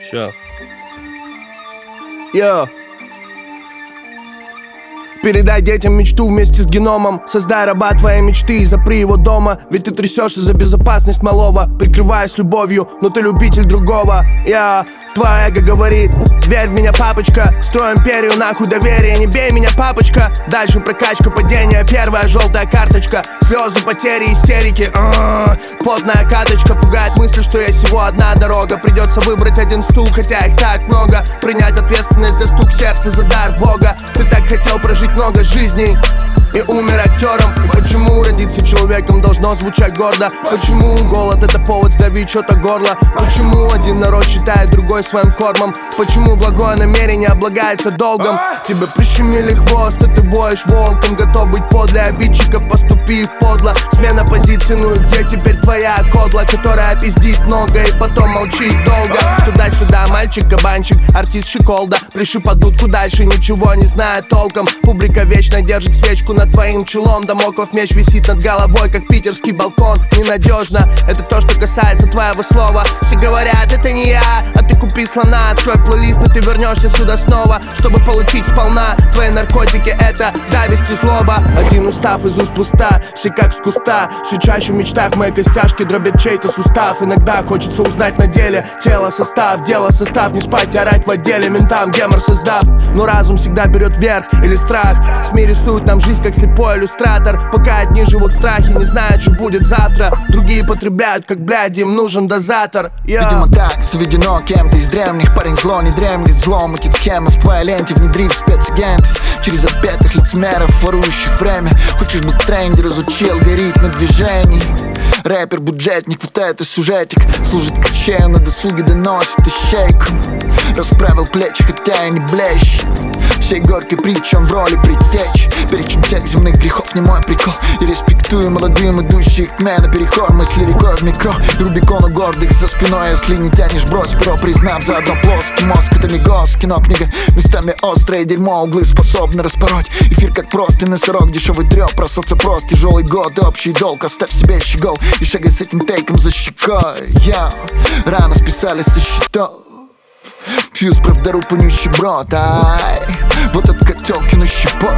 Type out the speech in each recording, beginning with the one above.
Ща. Йо. Передай детям мечту вместе с геномом. Создай раба твоей мечты и запри его дома. Ведь ты трясешься за безопасность малого, прикрываясь любовью, но ты любитель другого. Твое эго говорит: верь в меня, папочка. Строй империю, нахуй доверие. Не бей меня, папочка. Дальше прокачка, падение, первая желтая карточка. Слезы, потери, истерики. Потная каточка. Пугает мысль, что есть всего одна дорога. Придется выбрать один стул, хотя их так много. Принять ответственность за стук сердца, за дар Бога. Ты так хотел прожить много жизней и умер актером. И почему родиться человеком должно звучать гордо? Почему голод — это повод сдавить что-то горло? Почему один народ считает другой своим кормом? Почему благое намерение облагается долгом? Тебе прищемили хвост, и ты воешь волком. Готов быть подле обидчика, поступив подло. Смена позиции, ну и где теперь твоя кодла, которая пиздит много и потом молчит долго? Туда-сюда, мальчик-кабанчик, артист Шиколда. Приши под дудку дальше, ничего не зная толком. Публика вечно держит свечку над твоим челом. Дамоклов меч висит над головой, как питерский балкон. Ненадежно, это то, что касается твоего слова. Все говорят, это не я, а ты купи слона. Открой плейлист, и ты вернешься сюда снова, чтобы получить сполна. Твои наркотики — это зависть и злоба. Один устав из уст в уста, все как с куста. Все чаще в мечтах мои костяшки дробят чей-то сустав. Иногда хочется узнать на деле тело, состав, дело, состав. Не спать и орать в отделе, ментам гемор создав. Но разум всегда берет верх или страх. СМИ рисуют нам жизнь как слепой иллюстратор. Пока одни живут в страхе, не знают, что будет завтра. Другие потребляют, как, блядь, им нужен дозатор. Видимо так заведено кем-то из древних. Парень зло не дремлет, зло мутит схемы в твоей ленте, внедрив спецагентов через отпетых лицемеров, ворующих время. Хочешь быть тренер, изучи алгоритмы движений. Рэпер, бюджетник, вот это сюжетик. Служит качею, на досуге доносит ищейку. Расправил плечи, хотя и не блещет. Всей горькой притчи он в роли предтечь. Перечень всех земных грехов не мой прикол. И респектую молодым, идущих к мне на переход. Мысли рекой в микро, Рубикону гордых за спиной. Если не тянешь, брось перо, признав заодно плоский мозг. Это не гос, кино, книга местами острое дерьмо. Углы способны распороть эфир, как простый носорог. Дешевый трёп, про соцопрос, тяжелый год, общий долг. Оставь себе щегол и шагай с этим тейком за щекой. Рано списали со счетов. Фьюз, правда, рупу нищеброд. Вот этот котел кину щепот.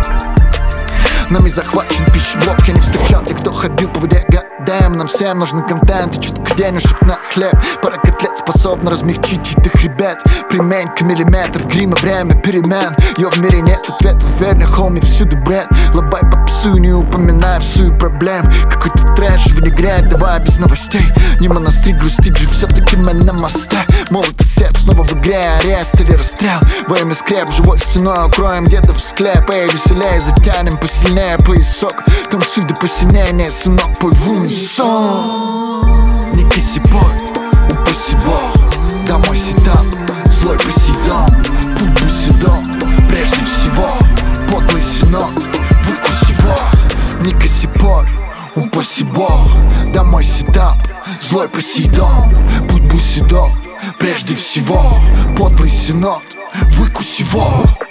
Нами захвачен пищеблок. Я не встречал тех, кто ходил по воде. Годам, нам всем нужен контент и чуток денежек на хлеб. Пара котлет способна размягчить чьих ребят. Применька миллиметр, грима, время перемен. Йо, в мире нет ответов, верно, хоми, всюду бренд. Лобай по псу, не упоминая всю проблем. Какой-то трэш винегрет, давай без новостей. Не монастырь, грустить же все-таки мы на мосте. Молот и сеп, снова в игре, арест или расстрел. Во имя скреп, живой стеной укроем где-то в склеп. Эй, веселее, затянем посильнее поясок. Танцуй до посинения, сынок, пой в унисон. Не коси бой, упаси бог. Домой сетап, злой посейдон. Путь буседом, прежде всего. Подлый синод, выкуси вор. Не коси бой, упаси бог. Домой сетап, злой посейдон. Путь буседом, прежде всего. Подлый синод, выкуси вор.